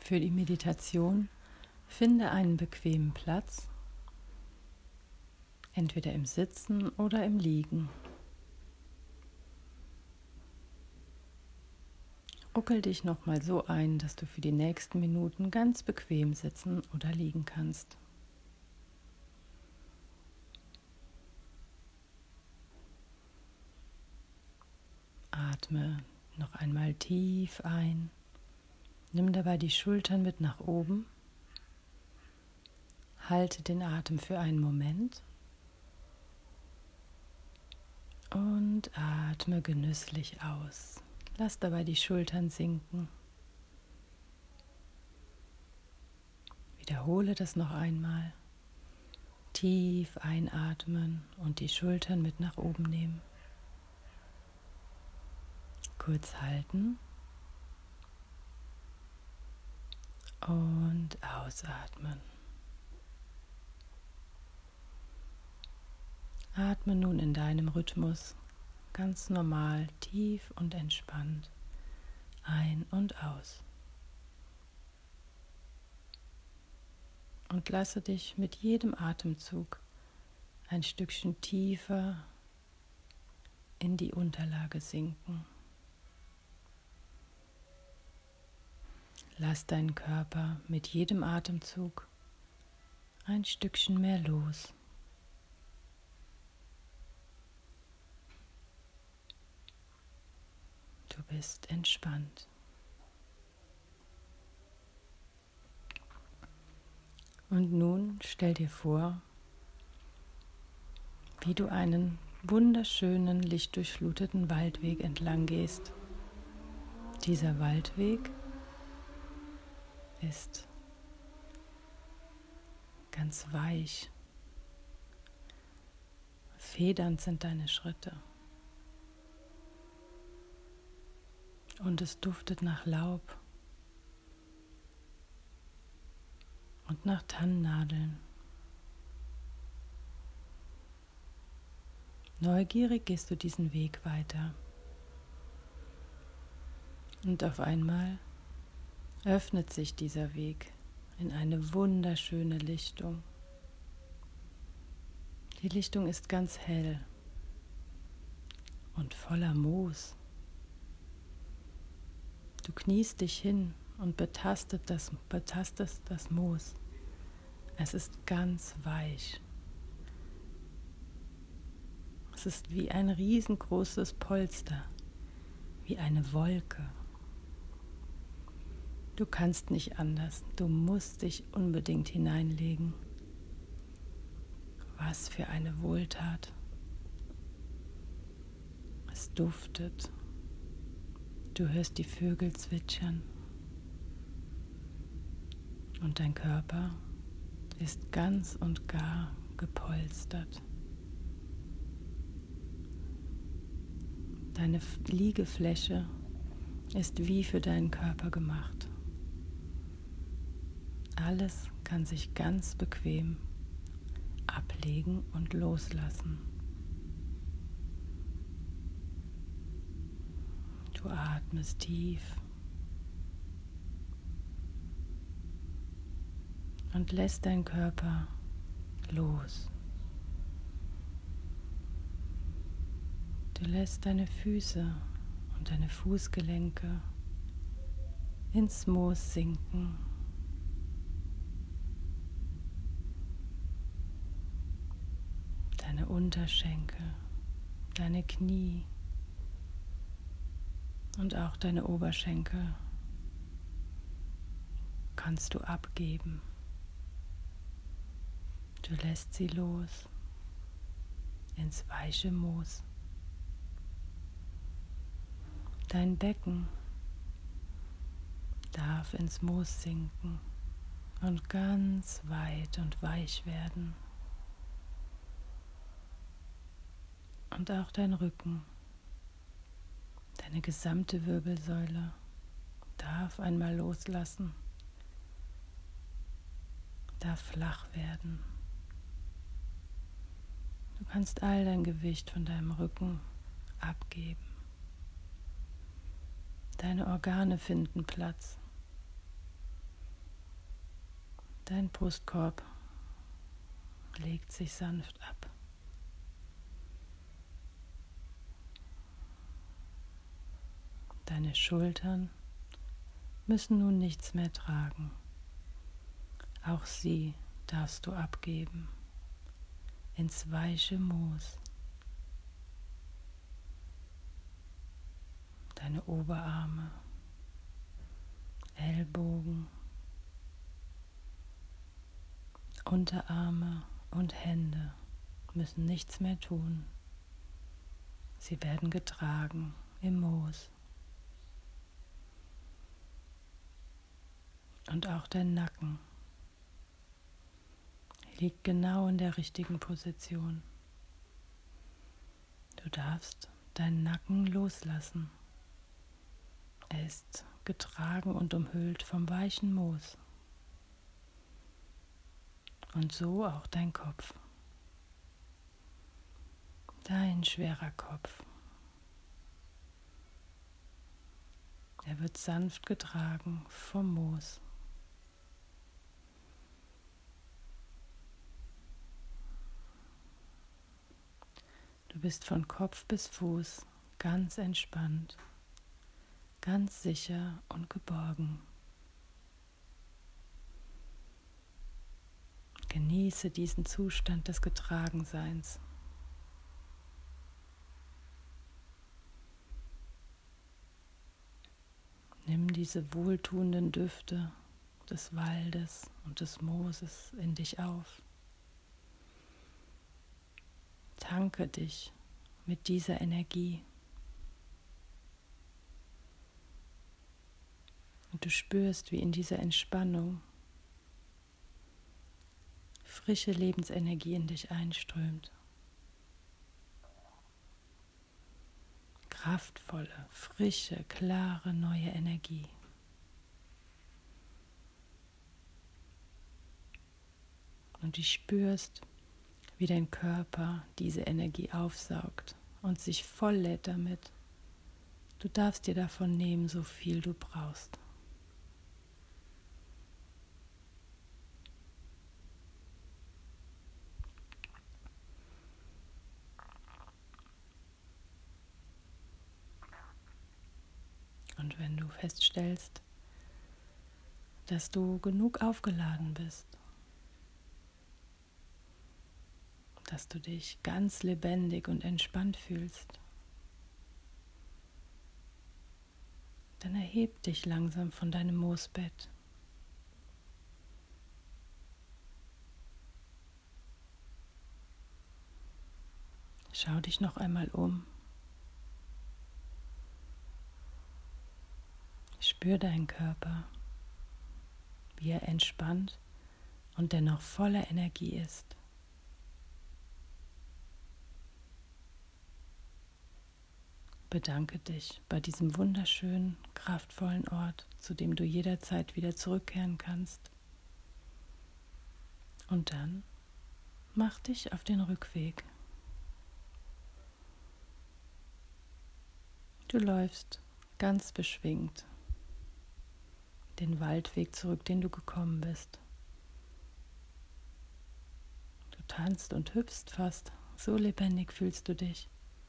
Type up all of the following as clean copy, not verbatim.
Für die Meditation finde einen bequemen Platz, entweder im Sitzen oder im Liegen. Ruckel dich nochmal so ein, dass du für die nächsten Minuten ganz bequem sitzen oder liegen kannst. Atme noch einmal tief ein. Nimm dabei die Schultern mit nach oben. Halte den Atem für einen Moment und atme genüsslich aus. Lass dabei die Schultern sinken. Wiederhole das noch einmal. Tief einatmen und die Schultern mit nach oben nehmen. Kurz halten und ausatmen. Atme nun in deinem Rhythmus ganz normal, tief und entspannt ein und aus. Und lasse dich mit jedem Atemzug ein Stückchen tiefer in die Unterlage sinken. Lass deinen Körper mit jedem Atemzug ein Stückchen mehr los. Du bist entspannt. Und nun stell dir vor, wie du einen wunderschönen, lichtdurchfluteten Waldweg entlang gehst. Dieser Waldweg ist ganz weich. Federnd sind deine Schritte. Und es duftet nach Laub und nach Tannennadeln. Neugierig gehst du diesen Weg weiter. Und auf einmal öffnet sich dieser Weg in eine wunderschöne Lichtung. Die Lichtung ist ganz hell und voller Moos. Du kniest dich hin und betastest das Moos. Es ist ganz weich. Es ist wie ein riesengroßes Polster, wie eine Wolke. Du kannst nicht anders, du musst dich unbedingt hineinlegen. Was für eine Wohltat. Es duftet. Du hörst die Vögel zwitschern. Und dein Körper ist ganz und gar gepolstert. Deine Liegefläche ist wie für deinen Körper gemacht. Alles kann sich ganz bequem ablegen und loslassen. Du atmest tief und lässt deinen Körper los. Du lässt deine Füße und deine Fußgelenke ins Moos sinken. Deine Unterschenkel, deine Knie und auch deine Oberschenkel kannst du abgeben. Du lässt sie los ins weiche Moos. Dein Becken darf ins Moos sinken und ganz weit und weich werden. Und auch dein Rücken, deine gesamte Wirbelsäule darf einmal loslassen, darf flach werden. Du kannst all dein Gewicht von deinem Rücken abgeben. Deine Organe finden Platz. Dein Brustkorb legt sich sanft ab. Deine Schultern müssen nun nichts mehr tragen. Auch sie darfst du abgeben ins weiche Moos. Deine Oberarme, Ellbogen, Unterarme und Hände müssen nichts mehr tun. Sie werden getragen im Moos. Und auch dein Nacken liegt genau in der richtigen Position. Du darfst deinen Nacken loslassen. Er ist getragen und umhüllt vom weichen Moos. Und so auch dein Kopf. Dein schwerer Kopf. Er wird sanft getragen vom Moos. Du bist von Kopf bis Fuß ganz entspannt, ganz sicher und geborgen. Genieße diesen Zustand des Getragenseins. Nimm diese wohltuenden Düfte des Waldes und des Mooses in dich auf. Tanke dich mit dieser Energie. Und du spürst, wie in dieser Entspannung frische Lebensenergie in dich einströmt. Kraftvolle, frische, klare, neue Energie. Und du spürst, wie dein Körper diese Energie aufsaugt und sich volllädt damit. Du darfst dir davon nehmen, so viel du brauchst. Und wenn du feststellst, dass du genug aufgeladen bist, dass du dich ganz lebendig und entspannt fühlst, dann erheb dich langsam von deinem Moosbett. Schau dich noch einmal um. Spür deinen Körper, wie er entspannt und dennoch voller Energie ist. Bedanke dich bei diesem wunderschönen, kraftvollen Ort, zu dem du jederzeit wieder zurückkehren kannst. Und dann mach dich auf den Rückweg. Du läufst ganz beschwingt den Waldweg zurück, den du gekommen bist. Du tanzt und hüpfst fast, so lebendig fühlst du dich.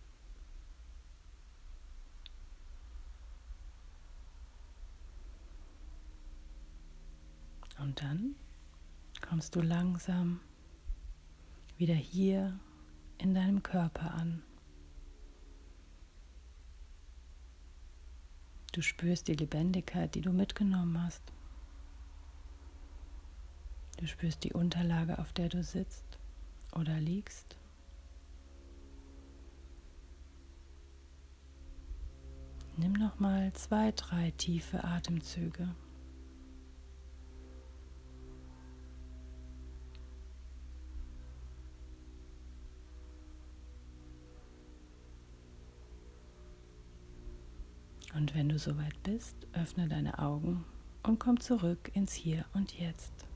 Und dann kommst du langsam wieder hier in deinem Körper an. Du spürst die Lebendigkeit, die du mitgenommen hast. Du spürst die Unterlage, auf der du sitzt oder liegst. Nimm nochmal 2, 3 tiefe Atemzüge. Und wenn du soweit bist, öffne deine Augen und komm zurück ins Hier und Jetzt.